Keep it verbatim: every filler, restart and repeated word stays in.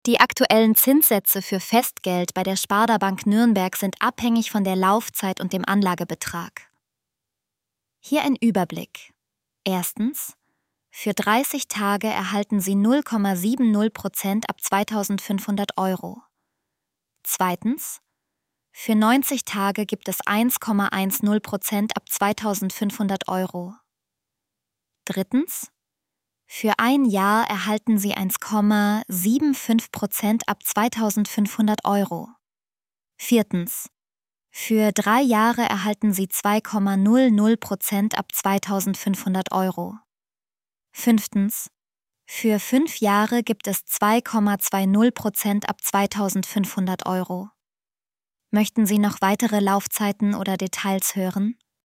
Die aktuellen Zinssätze für Festgeld bei der Sparda Bank Nürnberg sind abhängig von der Laufzeit und dem Anlagebetrag. Hier ein Überblick. Erstens. Für dreißig Tage erhalten Sie null Komma siebzig Prozent ab zweitausendfünfhundert Euro. Zweitens. Für neunzig Tage gibt es eins Komma zehn Prozent ab zweitausendfünfhundert Euro. Drittens. Für ein Jahr erhalten Sie eins Komma fünfundsiebzig Prozent ab zweitausendfünfhundert Euro. Viertens. Für drei Jahre erhalten Sie zwei Komma null null Prozent ab zweitausendfünfhundert Euro. Fünftens. Für fünf Jahre gibt es zwei Komma zwanzig Prozent ab zweitausendfünfhundert Euro. Möchten Sie noch weitere Laufzeiten oder Details hören?